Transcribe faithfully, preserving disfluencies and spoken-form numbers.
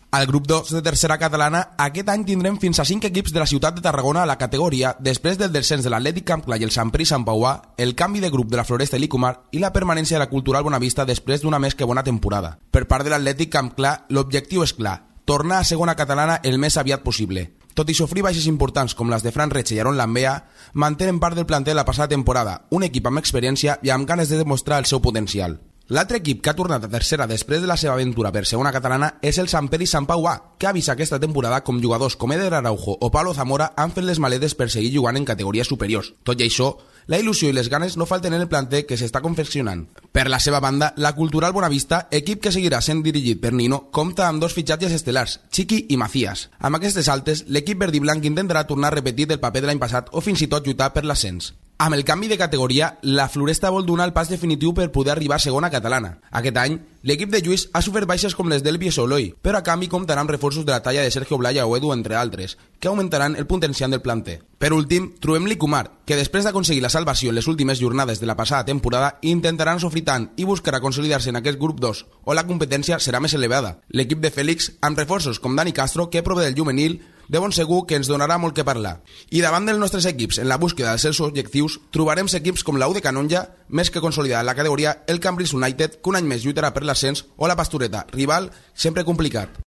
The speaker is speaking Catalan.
Al grup dos de tercera catalana, aquest any tindrem fins a cinc equips de la ciutat de Tarragona a la categoria, després del descens de l'Atlètic Camp Clar i el Sant Pere i Sant Pauà, el canvi de grup de la Floresta i l'Icumar i la permanència de la Cultural Bonavista després d'una més que bona temporada. Per part de l'Atlètic Camp Clar, l'objectiu és clar, tornar a segona catalana el més aviat possible. Tot i sofrir baixes importants com les de Fran Retxe i Aaron Lambea, mantenen part del planter la passada temporada, un equip amb experiència i amb ganes de demostrar el seu potencial. L'altre equip que ha tornat a tercera després de la seva aventura per segona catalana és el Sant Pere i Sant Pauà, que ha vist aquesta temporada com jugadors com Eder Araujo o Pablo Zamora han fet les maletes per seguir jugant en categories superiors. Tot i això, la il·lusió i les ganes no falten en el planter que s'està confeccionant. Per la seva banda, la Cultural Bonavista, equip que seguirà sent dirigit per Nino, compta amb dos fitxatges estel·lars, Chiqui i Macías. Amb aquestes altes, l'equip verd i blanc intentarà tornar a repetir el paper de l'any passat o fins i tot lluitar per l'ascens. Amb el canvi de categoria, la Floresta vol donar el pas definitiu per poder arribar a segona catalana. Aquest any, l'equip de Lluís ha sofert baixes com les d'Elvi Soloi, però a canvi comptarà amb reforços de la talla de Sergio Blaya o Edu, entre altres, que augmentaran el potencial del planter. Per últim, trobem l'Icumar, que després d'aconseguir la salvació en les últimes jornades de la passada temporada, intentaran sofrir tant i buscarà consolidar-se en aquest grup dos, on la competència serà més elevada. L'equip de Fèlix, amb reforços com Dani Castro, que prové del juvenil, de bon segur que ens donarà molt que parlar. I davant dels nostres equips, en la búsqueda dels seus objectius, trobarem equips com l'U de Canonja, més que consolidada en la categoria, el Cambridge United, que un any més lluitarà per l'ascens, o la Pastoreta, rival sempre complicat.